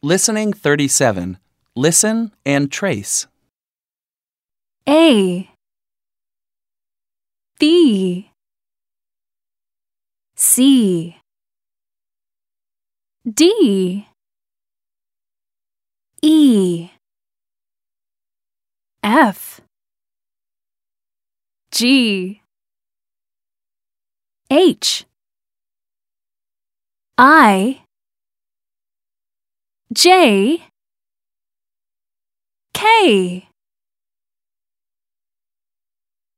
Listening 37. Listen and trace. A B C D E F G H I J K